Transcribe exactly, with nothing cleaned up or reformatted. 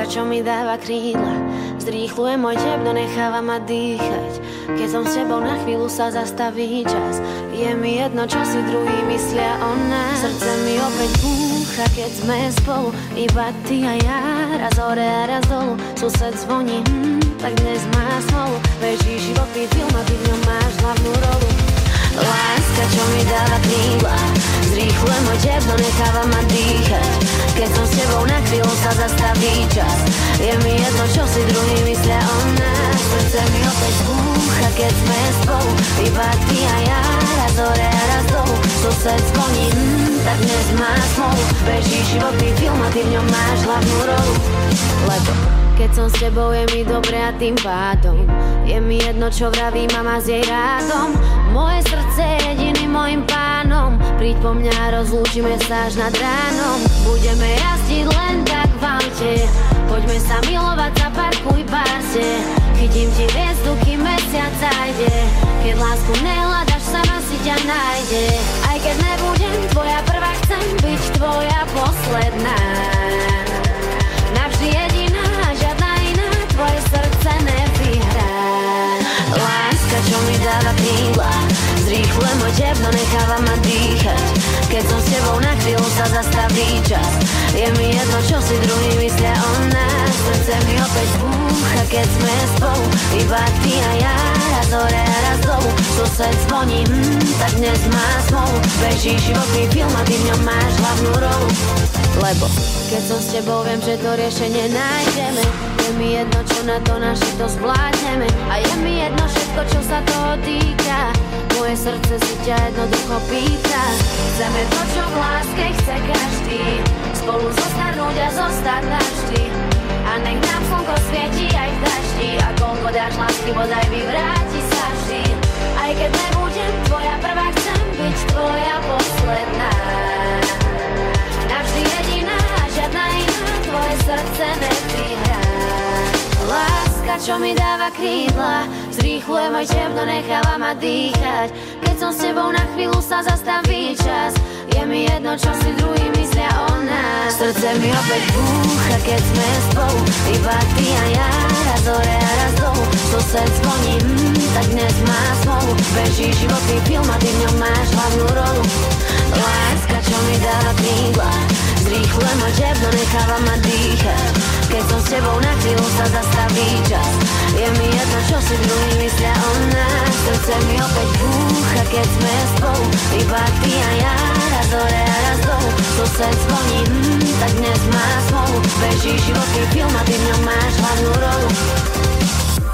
Láska, čo mi dáva krídla, zrýchluje môj tep, no necháva ma dýchať. Keď som s tebou, na chvíľu sa zastaví čas. Je mi jedno, čo si druhý myslia o nás. Srdce mi opäť búcha, keď sme spolu, iba ty a ja, raz hore a raz dolu. Sused zvoní, hm, tak dnes má smolu. Beží životný film a ty v ňom máš hlavnú rolu. Láska, čo mi dáva krídla, zrýchluje môj tep, no necháva ma dýchať. Keď som s tebou, na chvíľu sa zastaví čas. Je mi jedno, čo si druhý myslia o nás. Srdce mi opäť búcha, keď sme spolu, iba ty a ja, raz hore a raz dolu. Sused zvoní, hm, tak dnes má smolu. Beží životný film a ty v ňom máš hlavnú rolu. Lebo keď som s tebou, je mi dobre a tým pádom je mi jedno, čo vraví mama s jej rádom. Moje srdce je jediným mojim pánom. Príď po mňa a rozlúčime sa až nad ránom. Budeme jazdiť len tak v aute, poďme sa milovať, zaparkuj páse. Chytím ti hviezdu, kým mesiac zajde. Keď lásku nehľadaš, sama si ťa nájde. Aj keď nebudem tvoja prvá, chcem byť tvoja posledná. Navždy jediná, žiadna iná, tvoje srdce nevyhrá. Láska, čo mi dáva krídla, zrýchluje môj tep, no necháva ma dýchať. Keď som s tebou, na chvíľu sa zastaví čas. Je mi jedno, čo si druhý myslia o nás. Srdce mi opäť búcha, keď sme spolu, iba ty a ja, raz hore a raz dolu. Sused zvoní, hm, tak dnes má smolu. Beží životný film a ty v ňom máš hlavnú rolu. Lebo keď som s tebou, viem, že to riešenie nájdeme. Je mi jedno, čo na to naši to zvládneme. A je mi jedno všetko, čo sa toho týka. Moje srdce si ťa jednoducho pýta. Chceme to, čo v láske chce každý. Spolu zostarnúť a zostať navždy. A nech nám slnko svieti aj v daždi. A koľko dáš lásky, bodaj vyvráti sa vždy. Aj keď nebudem tvoja prvá, chcem byť tvoja posledná. Navždy jediná, žiadna iná, tvoje srdce nevyhrá. Láska, čo mi dáva krídla, zrýchluje môj tep, no necháva ma dýchať. Keď som s tebou, na chvíľu sa zastaví čas. Je mi jedno, čo si druhý myslia o nás. Srdce mi opäť búcha, keď sme spolu, iba ty a ja, raz hore a raz dolu. Sused zvoní, hm, tak dnes má smolu. Beží životný film a ty v ňom máš hlavnú rolu. Láska, čo mi dáva krídla, zrýchluje môj tep, no necháva ma dýchať. Keď som s tebou, na chvíľu sa zastaví čas. Je mi jedno, čo si druhý myslia o nás. Srdce mi opäť búcha, keď sme spolu, iba ty a ja, raz hore a raz dolu. Sused zvoní, hm, tak dnes má smolu. Beží životný film a ty v ňom máš hlavnú rolu.